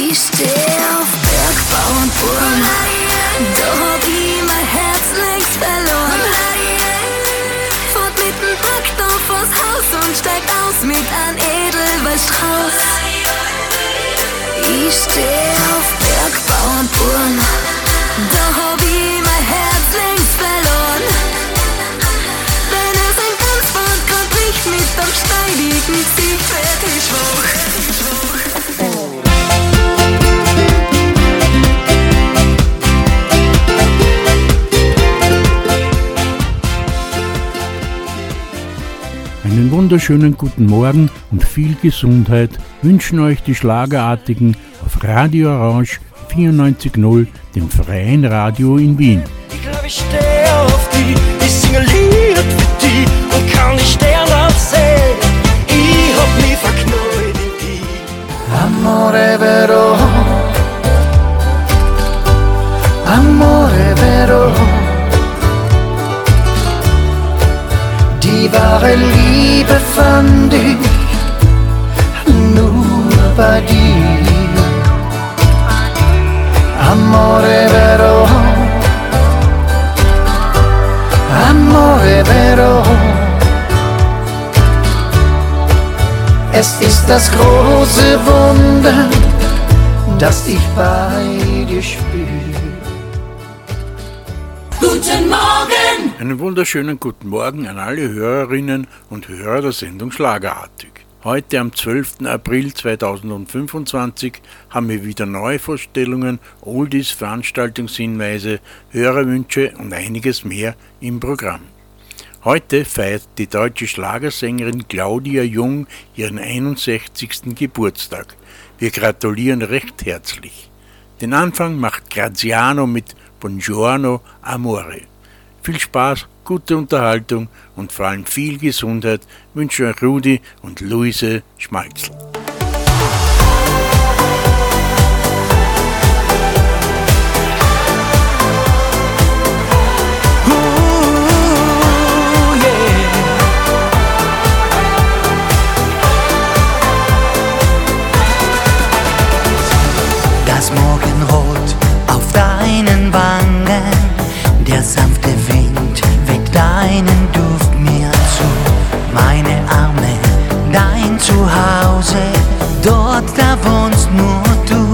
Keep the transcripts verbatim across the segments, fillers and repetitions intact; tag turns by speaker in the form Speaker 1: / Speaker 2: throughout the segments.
Speaker 1: Ich steh auf Bergbau und Burm, da hab ich mein Herz längst verloren. Fahrt mit dem Traktor vors Haus und steigt aus mit einem Edelweißstrauß. Ich steh auf Bergbau und Burm, da hab ich mein Herz längst verloren. Wenn es ein Tanzband grad nicht mit am steidigen Zieg fertig schwach.
Speaker 2: Einen wunderschönen guten Morgen und viel Gesundheit wünschen euch die Schlagerartigen auf Radio Orange vierundneunzig Komma null, dem freien Radio in Wien.
Speaker 3: Ich glaube, ich stehe auf die, ich singe Lied für die und kann nicht sterben sehen. Ich hab mich verknallt in die.
Speaker 4: Amore vero, amore vero, die wahre Liebe fand ich nur bei dir. Amore vero, amore vero, es ist das große Wunder, das ich bei dir spüre.
Speaker 1: Guten Morgen!
Speaker 2: Einen wunderschönen guten Morgen an alle Hörerinnen und Hörer der Sendung Schlagerartig. Heute am zwölften April zweitausendfünfundzwanzig haben wir wieder Neuvorstellungen, Oldies, Veranstaltungshinweise, Hörerwünsche und einiges mehr im Programm. Heute feiert die deutsche Schlagersängerin Claudia Jung ihren einundsechzigsten Geburtstag. Wir gratulieren recht herzlich. Den Anfang macht Graziano mit Buongiorno Amore. Viel Spaß, gute Unterhaltung und vor allem viel Gesundheit wünschen euch Rudi und Luise Schmalzl.
Speaker 4: Das Morgenrot auf deinen Wangen, der sanfte Wind weckt deinen Duft mir zu. Meine Arme, dein Zuhause, dort da wohnst nur du.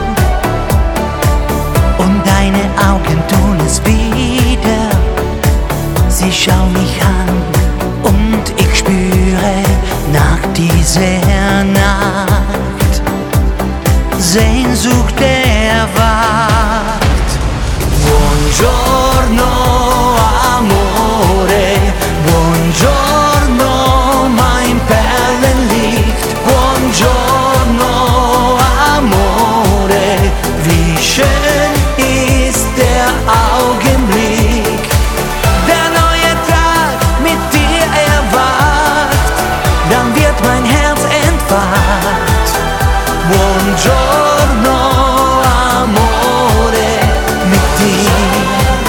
Speaker 4: Und deine Augen tun es wieder, sie schauen mich an und ich spüre nach dieser Nacht Sehnsucht erwacht. Buongiorno amore, buongiorno mein Perlenlicht, buongiorno amore, wie schön ist der Augenblick, der neue Tag mit dir erwacht, dann wird mein Herz entfacht. Buongiorno amore, mit dir.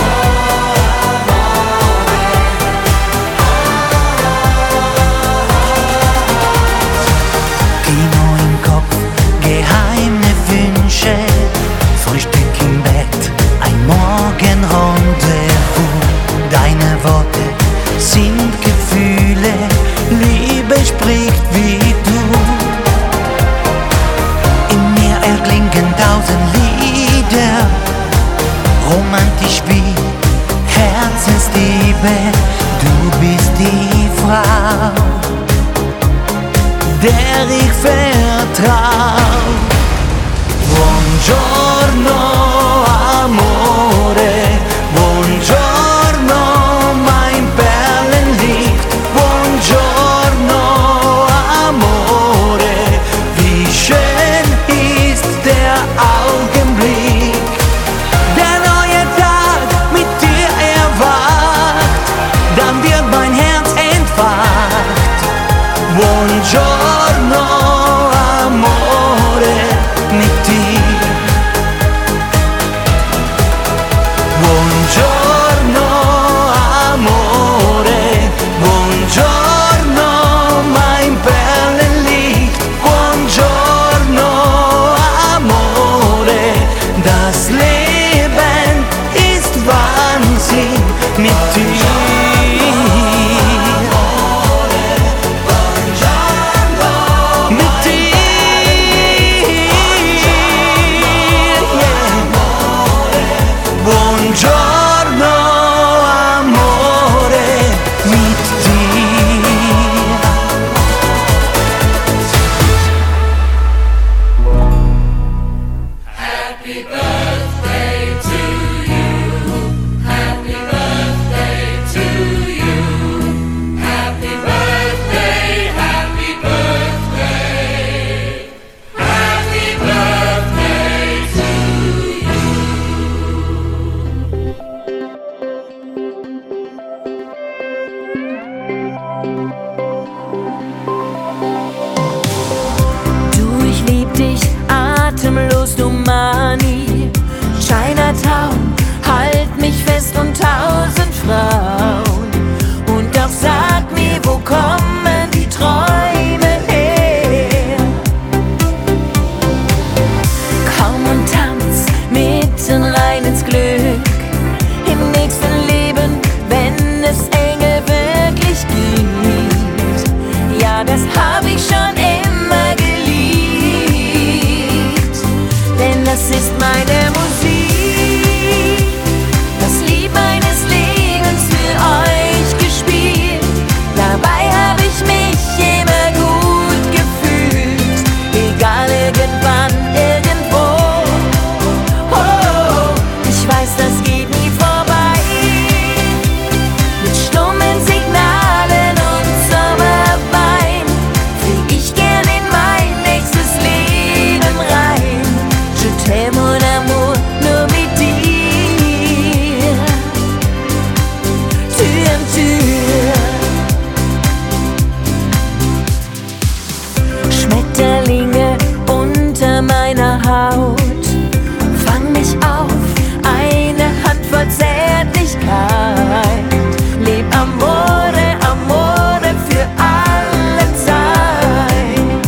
Speaker 4: Kino im Kopf, geheime Wünsche, Frühstück im Bett, ein Morgenrendezvous. Deine Worte sind Gefühle, Liebe spricht wie du. In mir erklingen tausend Lieder, romantisch wie Herzensliebe. Du bist die Frau, der ich vertrau. Buongiorno amore, buongiorno mein Perlenlicht, buongiorno amore, wie schön ist der Augenblick, der neue Tag mit dir erwacht, dann wird mein Herz entfacht. Buongiorno
Speaker 1: Ostomani, Chinatown, halt mich fest und tausend Frauen. Und doch sag mir, wo kommen die Träume her? Komm und tanz mitten rein ins Glück, im nächsten Leben, wenn es Engel wirklich gibt. Ja, das hab ich schon immer geliebt, denn das ist meine Musik, das Lied meines Lebens für euch gespielt. Dabei hab ich mich immer gut gefühlt, egal irgendwann, irgendwo. Oh, ich weiß, das geht nie vorbei. Mit stummen Signalen und Sommerwein flieg ich gern in mein nächstes Leben rein. Je t'aime mon amour, nur mit dir, Tür an Tür. Schmetterlinge unter meiner Haut, fang mich auf, eine Handvoll Zärtlichkeit. Leb amore, amore für alle Zeit.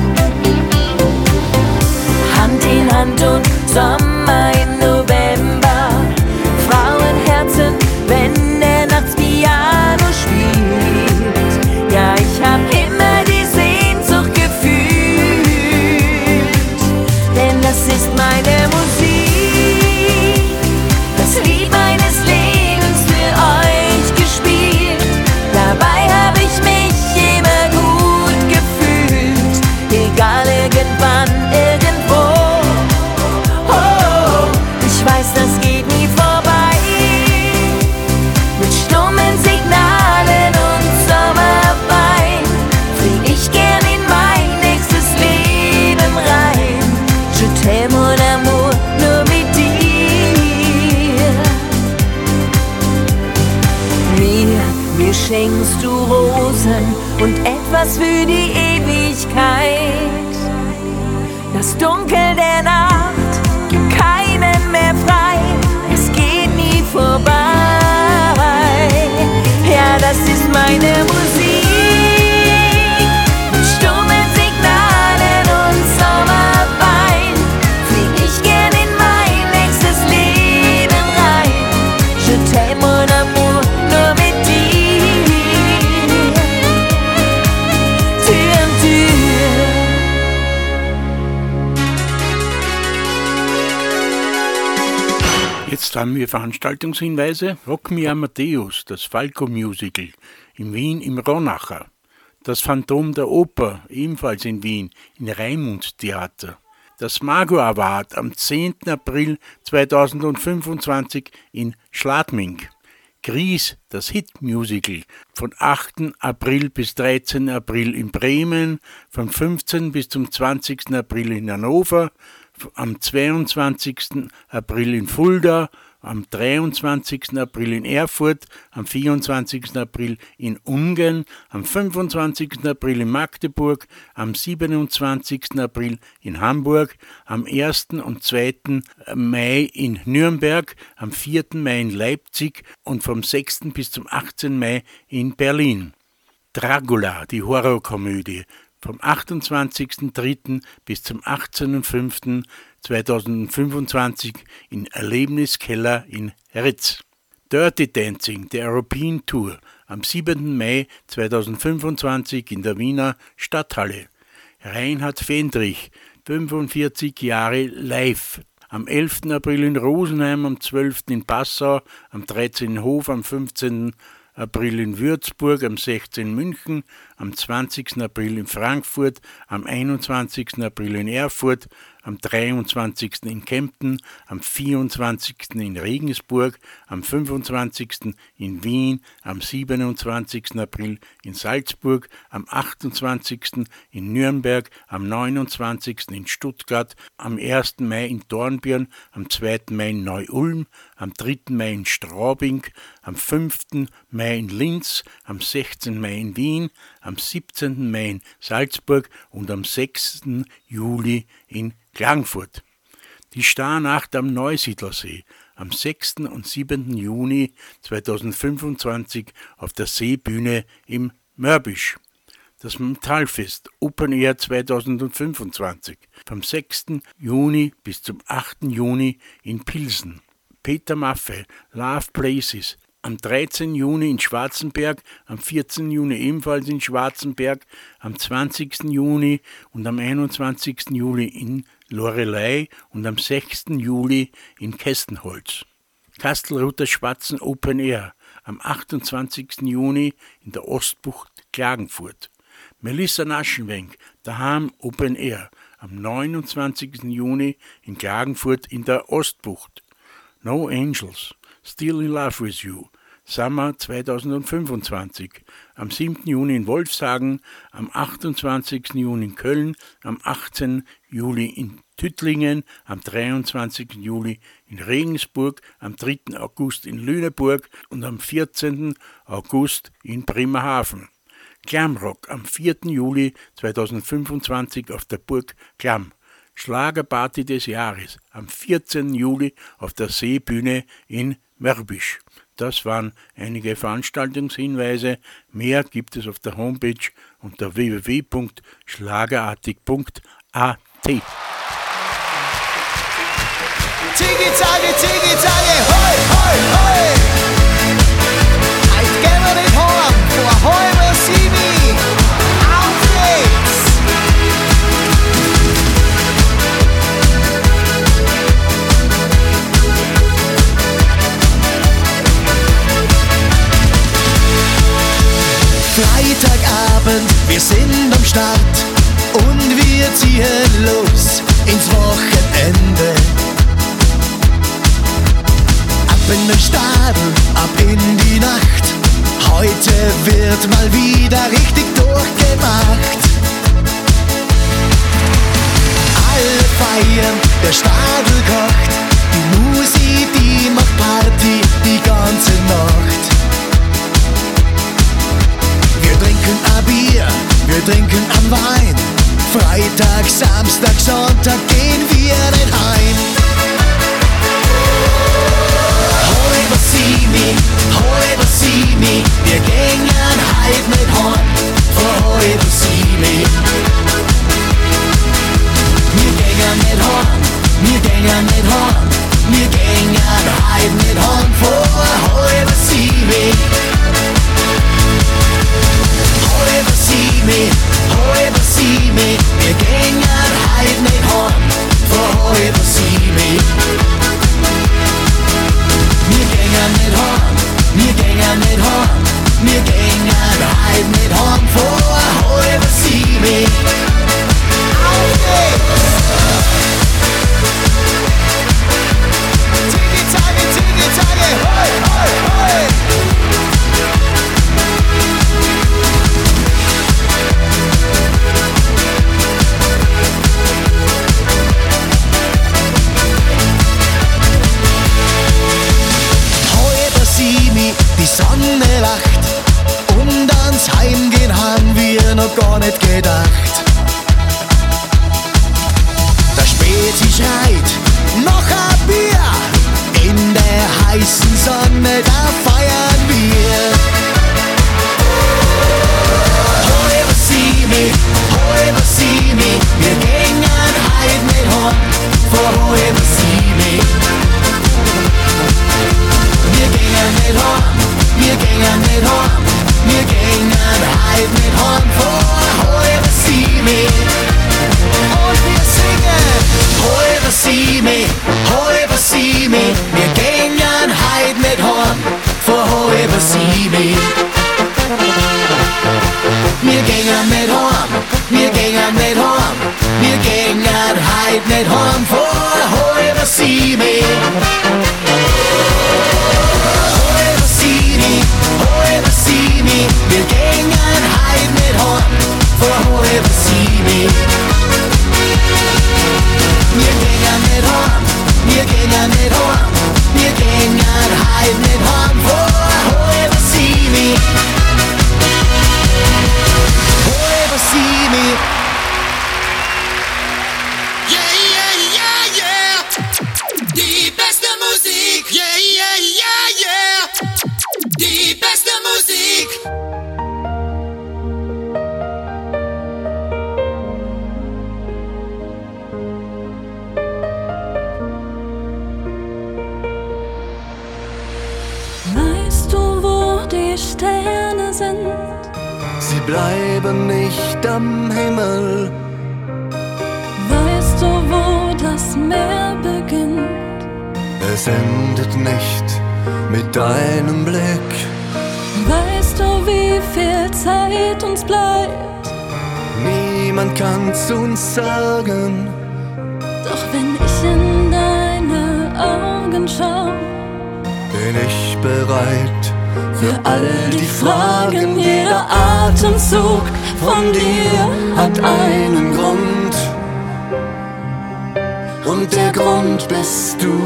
Speaker 1: Hand in Hand und Sommer im November, Frauenherzen, wenn der nachts Piano spielt. Ja, ich hab immer die Sehnsucht gefühlt, denn das ist meine Musik, das Lied meines Lebens für euch gespielt. Dabei hab ich mich immer gut gefühlt, egal irgendwann, irgendwo. Oh, ich weiß, das geht nie vorbei. Mit stummen Signalen und Sommerwein flieg ich gern in mein nächstes Leben rein. Je t'aime mon amour, nur mit dir. Mir, mir schenkst du Rosen und etwas für die Ewigkeit. Das Dunkel der Nacht gibt keinen mehr frei, es geht nie vorbei. Ja, das ist meine Musik, mit stummen Signalen und Sommerwein flieg ich gern in mein nächstes Leben rein. Je t'aime mon amour, nur mit dir, Tür an Tür.
Speaker 2: Jetzt haben wir Veranstaltungshinweise. Rock Me Amadeus, das Falco-Musical in Wien im Ronacher. Das Phantom der Oper, ebenfalls in Wien, im Raimund-Theater. Das Mago Award am zehnten April zweitausendfünfundzwanzig in Schladming. Gries, das Hit-Musical, von achten April bis dreizehnten April in Bremen, vom fünfzehnten bis zum zwanzigsten April in Hannover, am zweiundzwanzigsten April in Fulda, am dreiundzwanzigsten April in Erfurt, am vierundzwanzigsten April in Ungarn, am fünfundzwanzigsten April in Magdeburg, am siebenundzwanzigsten April in Hamburg, am ersten und zweiten Mai in Nürnberg, am vierten Mai in Leipzig und vom sechsten bis zum achtzehnten Mai in Berlin. Dracula, die Horrorkomödie, vom achtundzwanzigsten dritten bis zum achtzehnten fünften zweitausendfünfundzwanzig in Erlebniskeller in Ritz. Dirty Dancing, der European Tour, am siebenten Mai zweitausendfünfundzwanzig in der Wiener Stadthalle. Reinhard Fendrich, fünfundvierzig Jahre live. Am elften April in Rosenheim, am zwölften in Passau, am dreizehnten in Hof, am fünfzehnten April in Würzburg, am sechzehnten in München, am zwanzigsten April in Frankfurt, am einundzwanzigsten April in Erfurt, am dreiundzwanzigsten in Kempten, am vierundzwanzigsten in Regensburg, am fünfundzwanzigsten in Wien, am siebenundzwanzigsten April in Salzburg, am achtundzwanzigsten in Nürnberg, am neunundzwanzigsten in Stuttgart, am ersten Mai in Dornbirn, am zweiten Mai in Neu-Ulm, am dritten Mai in Straubing, am fünften Mai in Linz, am sechzehnten Mai in Wien, am siebzehnten Mai in Salzburg und am sechsten Juli in Klagenfurt. Die Starnacht am Neusiedlersee am sechsten und siebten Juni zweitausendfünfundzwanzig auf der Seebühne im Mörbisch. Das Metallfest Open Air zweitausendfünfundzwanzig vom sechsten Juni bis zum achten Juni in Pilsen. Peter Maffay, Love Places, am dreizehnten Juni in Schwarzenberg, am vierzehnten Juni ebenfalls in Schwarzenberg, am zwanzigsten Juni und am einundzwanzigsten Juli in Loreley und am sechsten Juli in Kästenholz. Kastelruther Spatzen Open Air am achtundzwanzigsten Juni in der Ostbucht Klagenfurt. Melissa Naschenwenk, daheim Open Air am neunundzwanzigsten Juni in Klagenfurt in der Ostbucht. No Angels, Still in Love with You, Sommer zweitausendfünfundzwanzig, am siebten Juni in Wolfshagen, am achtundzwanzigsten Juni in Köln, am achtzehnten Juli in Tüttlingen, am dreiundzwanzigsten Juli in Regensburg, am dritten August in Lüneburg und am vierzehnten August in Bremerhaven. Glamrock am vierten Juli zweitausendfünfundzwanzig auf der Burg Glam. Schlagerparty des Jahres am vierzehnten Juli auf der Seebühne in Mörbisch. Das waren einige Veranstaltungshinweise. Mehr gibt es auf der Homepage unter w w w punkt schlagerartig punkt a t.
Speaker 5: Ziggy-Zaggy, Ziggy-Zaggy, hoi, hoi, hoi! I'd gehen wir nicht heim, vor halber sieben, auf geht's! Freitagabend, wir sind am Start und wir ziehen los ins Wochenende. Ab in den Stadel, ab in die Nacht, heute wird mal wieder richtig durchgemacht. Alle feiern, der Stadel kocht, die Musik, die macht Party die ganze Nacht. Wir trinken ein Bier, wir trinken am Wein. Freitag, Samstag, Sonntag gehen wir nicht heim. Heute sieh mich, heute sieh mich, wir gehen heut nicht heim. Vor heute sieh mich. Wir gehen nicht heim, wir gehen nicht heim, wir gehen heut nicht heim. Vor heute sieh mich. Heute sieh mich, heute sieh mich, wir gehen heut nicht heim. Vor heute sieh mich. Wir gehen nicht heim, wir gehen nicht heim, wir gehen heut nicht heim. Vor heute sieh mich. Auf geht's! Ziggy-Zaggy, Ziggy-Zaggy, hoi, hoi, hoi! Die Sonne lacht und ans Heimgehen haben wir noch gar nicht gedacht. Der Spezi schreit, noch ein Bier, in der heißen Sonne, da feiern wir. Heute sieh mich, heute sieh mich, wir gehen heut nicht heim, vor heute sieh mich. Wir gehen nicht heim, wir gehen nicht heim, wir gehen heut nicht heim, vor heute sieh mich. Und wir singen, heute sieh mich, heute sieh mich, wir gehen heut nicht heim, vor heute sieh mich. Wir gehen nicht heim, wir gehen nicht heim, wir gehen heut nicht heim, vor heute sieh mich. Heute sieh mich, wir gehen heut nicht heim, vor heute sieh mich. Wir gehen nicht heim, wir gehen nicht heim, wir gehen heut nicht heim, vor heute sieh mich. Heute sieh mich. Yeah, yeah, yeah, yeah.
Speaker 1: Sterne sind.
Speaker 3: Sie bleiben nicht am Himmel.
Speaker 1: Weißt du, wo das Meer beginnt?
Speaker 3: Es endet nicht mit deinem Blick.
Speaker 1: Weißt du, wie viel Zeit uns bleibt?
Speaker 3: Niemand kann's uns sagen.
Speaker 1: Doch wenn ich in deine Augen schau,
Speaker 3: Bin ich bereit für all die Fragen. Jeder Atemzug von dir hat einen Grund. Und der Grund bist du.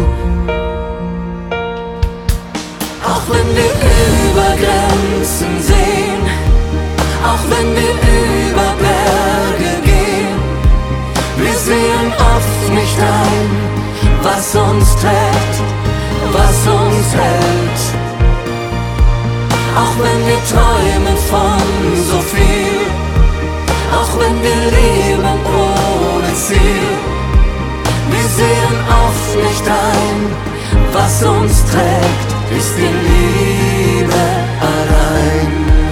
Speaker 3: Auch wenn wir über Grenzen sehen, auch wenn wir über Berge gehen, wir sehen oft nicht ein, was uns trägt, was uns hält. Auch wenn wir träumen von so viel, auch wenn wir leben ohne Ziel, wir sehen oft nicht ein, was uns trägt, ist die Liebe allein.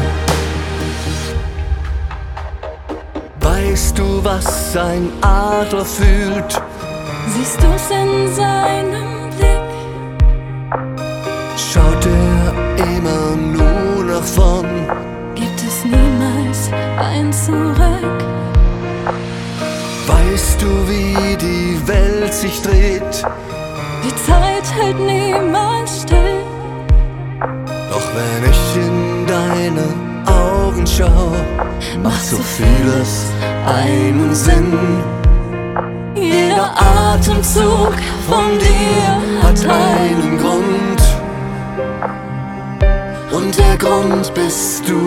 Speaker 3: Weißt du, was ein Adler fühlt?
Speaker 1: siehst du's in seinem Blick?
Speaker 3: Schaut er immer nur nach vorn?
Speaker 1: Gibt es niemals ein Zurück?
Speaker 3: Weißt du, wie die Welt sich dreht?
Speaker 1: Die Zeit hält niemals still.
Speaker 3: Doch wenn ich in deine Augen schau, macht so vieles einen Sinn.
Speaker 1: Jeder Atemzug von dir
Speaker 3: Hat einen Grund. Und der Grund bist du.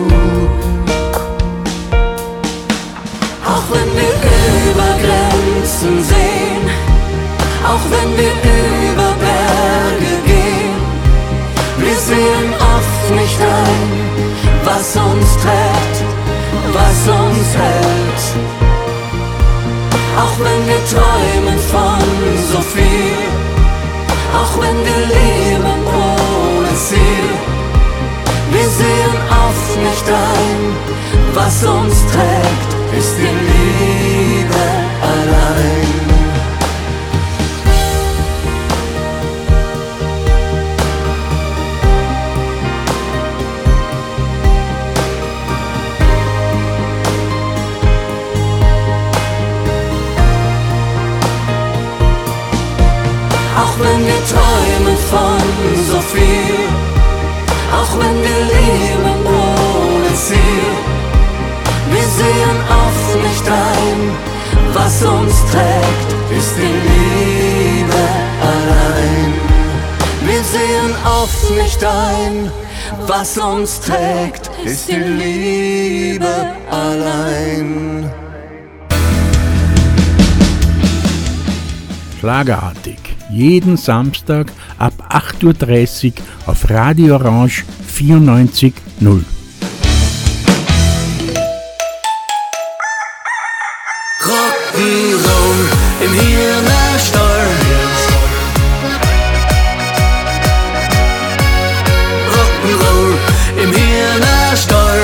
Speaker 3: Auch wenn wir über Grenzen sehen, auch wenn wir über Berge gehen, wir sehen oft nicht ein, was uns trägt, was uns hält. Auch wenn wir träumen von so viel, auch wenn wir leben ohne Ziel, wir sehen oft nicht ein, was uns trägt, ist die Liebe allein. Auch wenn wir träumen von so viel, auch wenn wir leben ohne Ziel, wir sehen oft nicht ein, was uns trägt, ist die Liebe allein. Wir sehen oft nicht ein, was uns trägt, ist die Liebe allein.
Speaker 2: Schlagerartig. Jeden Samstag ab acht Uhr dreißig auf Radio Orange vierundneunzig null.
Speaker 3: Rock'n'Roll im Hühnerstall. Rock'n'Roll im Hühnerstall.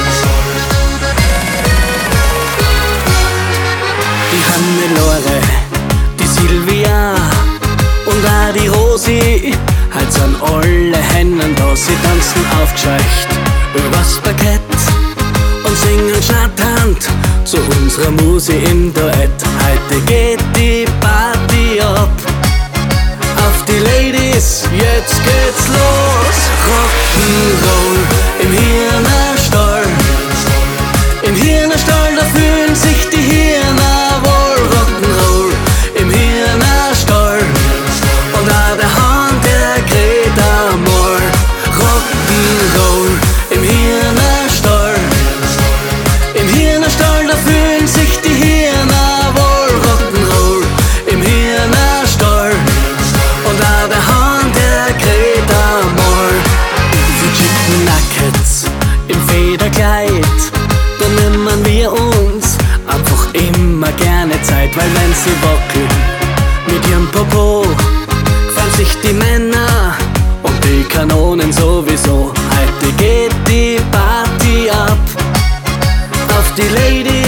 Speaker 3: Die Hannelore, die Silvia und auch die Rosi, halt sind alle Hennen da, sie tanzen aufgescheucht übers Parkett und singen schnatternd zu unserer Muse im Duett. Heute geht die Party ab, auf die Ladies, jetzt geht's los. Rock'n'Roll im Hühnerstall, im Hühnerstall, da fühlen sich die Hühner wohl. Rock'n'Roll im Hühnerstall und auch der Hahn, der kräht einmal. Rock'n'Roll im Hühnerstall, im Hühnerstall, da fühlen sich die Hühner wohl. Rock'n'Roll im Hühnerstall und auch der Hahn, der kräht einmal. Die Chicken Nuggets im Federkleid, da nehmen wir uns einfach immer gerne Zeit, weil wenn sie wackeln mit ihrem Popo, gefallen sich die Männer und die Kanonen sowieso. Heute geht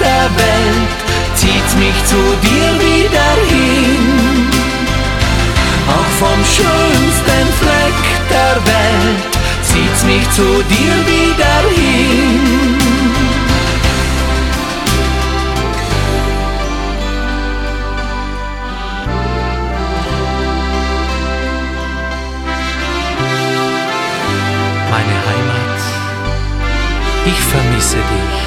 Speaker 6: der Welt zieht mich zu dir wieder hin. Auch vom schönsten Fleck der Welt zieht's mich zu dir wieder hin. Meine Heimat, ich vermisse dich.